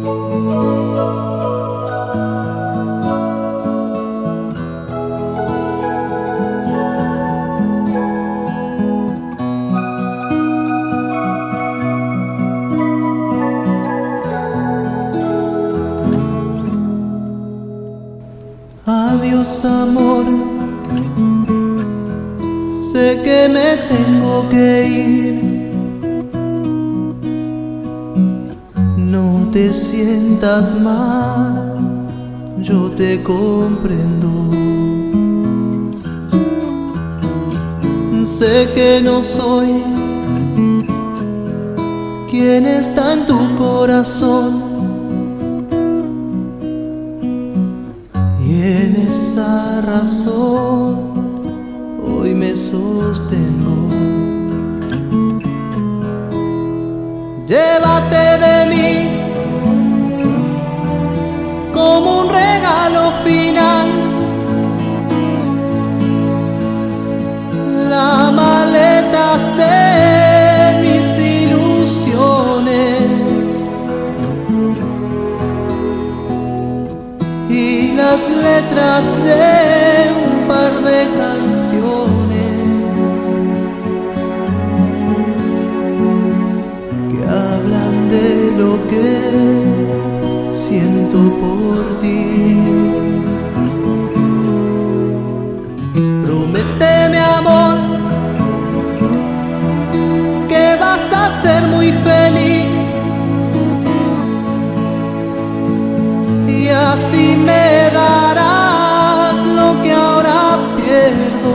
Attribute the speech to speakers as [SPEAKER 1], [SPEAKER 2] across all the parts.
[SPEAKER 1] Adiós amor, sé que me tengo que ir. No te sientas mal, yo te comprendo. Sé que no soy quien está en tu corazón, y en esa razón hoy me sostengo. Llévate de mí como un regalo final las maletas de mis ilusiones y las letras de un par de canciones que hablan de lo que siento por ti. Prométeme amor que vas a ser muy feliz, y así me darás lo que ahora pierdo,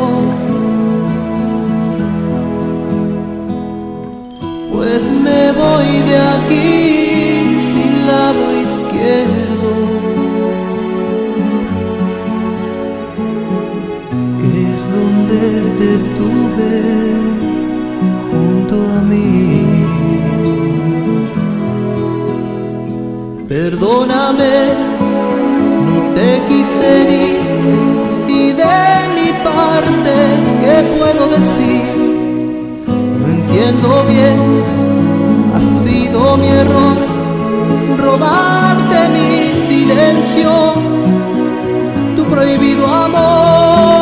[SPEAKER 1] pues me voy de aquí sin lado izquierdo, que es donde te tuve junto a mí. Perdóname, no te quise herir, y de mi parte, ¿qué puedo decir? No entiendo bien, ha sido mi error robarte mi silencio, tu prohibido amor.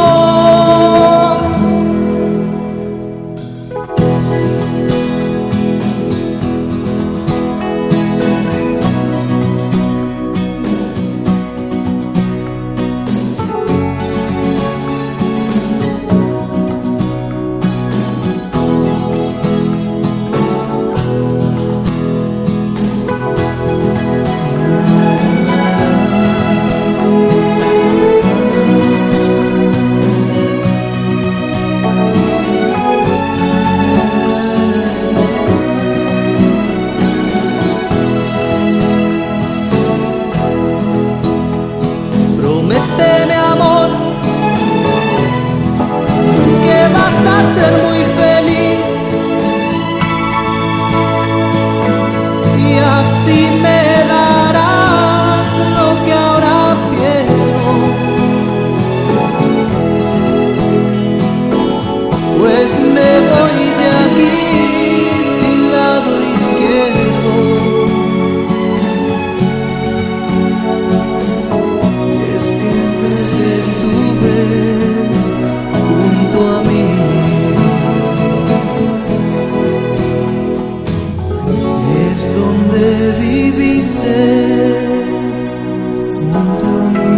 [SPEAKER 1] Prométeme amor que vas a ser muy feliz, y así me darás lo que ahora pierdo, pues me voy de aquí sin lado izquierdo, es que te tuve junto a mí, es donde viviste junto a mí.